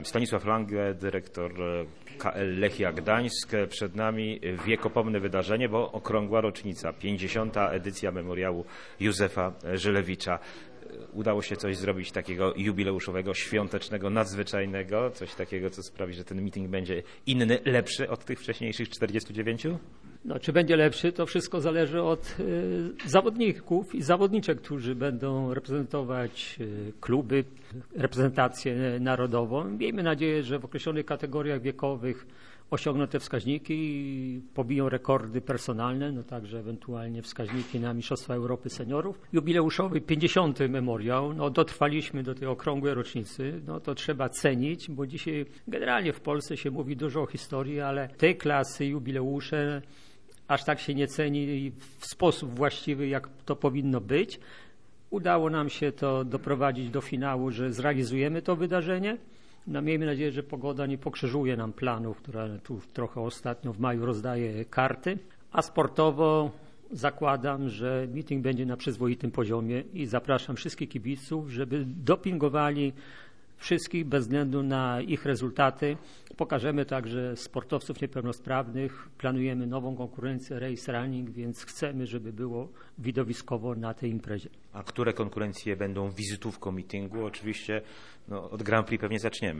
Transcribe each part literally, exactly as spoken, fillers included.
Stanisław Lange, dyrektor K L Lechia Gdańsk. Przed nami wiekopomne wydarzenie, bo okrągła rocznica, pięćdziesiąta edycja memoriału Józefa Żylewicza. Udało się coś zrobić takiego jubileuszowego, świątecznego, nadzwyczajnego, coś takiego, co sprawi, że ten meeting będzie inny, lepszy od tych wcześniejszych czterdziestu dziewięciu? No, czy będzie lepszy, to wszystko zależy od y, zawodników i zawodniczek, którzy będą reprezentować y, kluby, reprezentację narodową. Miejmy nadzieję, że w określonych kategoriach wiekowych osiągną te wskaźniki i pobiją rekordy personalne, no także ewentualnie wskaźniki na Mistrzostwa Europy Seniorów. Jubileuszowy pięćdziesiąty memoriał, no dotrwaliśmy do tej okrągłej rocznicy, no to trzeba cenić, bo dzisiaj generalnie w Polsce się mówi dużo o historii, ale tej klasy jubileusze aż tak się nie ceni w sposób właściwy, jak to powinno być. Udało nam się to doprowadzić do finału, że zrealizujemy to wydarzenie. No, miejmy nadzieję, że pogoda nie pokrzyżuje nam planów, która tu trochę ostatnio w maju rozdaje karty. A sportowo zakładam, że meeting będzie na przyzwoitym poziomie i zapraszam wszystkich kibiców, żeby dopingowali wszystkich bez względu na ich rezultaty. Pokażemy także sportowców niepełnosprawnych. Planujemy nową konkurencję Race Running, więc chcemy, żeby było widowiskowo na tej imprezie. A które konkurencje będą wizytówką meetingu? Oczywiście no, od Grand Prix pewnie zaczniemy.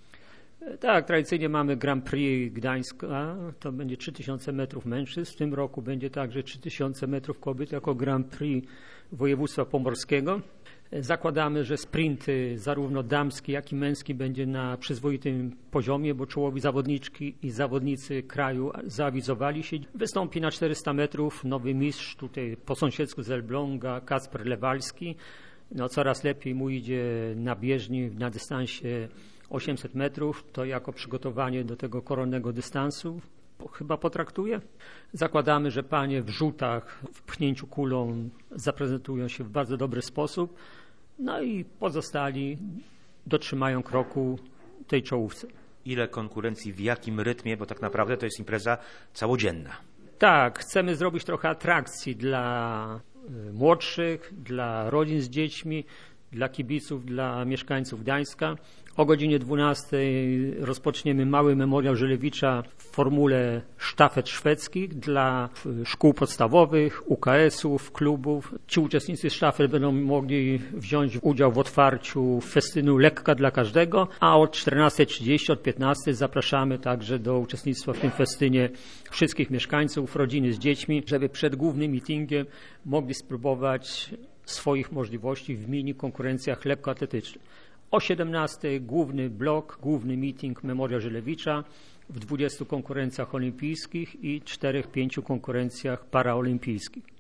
Tak, tradycyjnie mamy Grand Prix Gdańska, to będzie trzy tysiące metrów mężczyzn. W tym roku będzie także trzy tysiące metrów kobiet jako Grand Prix województwa pomorskiego. Zakładamy, że sprinty zarówno damski, jak i męski będzie na przyzwoitym poziomie, bo czołowi zawodniczki i zawodnicy kraju zaawizowali się. Wystąpi na czterysta metrów nowy mistrz tutaj po sąsiedzku z Elbląga, Kacper Lewalski. No, coraz lepiej mu idzie na bieżni na dystansie osiemset metrów. To jako przygotowanie do tego koronnego dystansu chyba potraktuje. Zakładamy, że panie w rzutach, w pchnięciu kulą zaprezentują się w bardzo dobry sposób. No i pozostali dotrzymają kroku tej czołówce. Ile konkurencji, w jakim rytmie, bo tak naprawdę to jest impreza całodzienna. Tak, chcemy zrobić trochę atrakcji dla młodszych, dla rodzin z dziećmi, dla kibiców, dla mieszkańców Gdańska. O godzinie dwunastej rozpoczniemy mały memoriał Żylewicza w formule sztafet szwedzkich dla szkół podstawowych, U K S-ów, klubów. Ci uczestnicy sztafet będą mogli wziąć udział w otwarciu festynu Lekka dla każdego, a od czternastej trzydzieści, od piętnastej zapraszamy także do uczestnictwa w tym festynie wszystkich mieszkańców, rodziny z dziećmi, żeby przed głównym meetingiem mogli spróbować swoich możliwości w mini konkurencjach lekkoatletycznych. O siedemnastej główny blok, główny meeting Memoriał Żylewicza w dwudziestu konkurencjach olimpijskich i czterech, pięciu konkurencjach paraolimpijskich.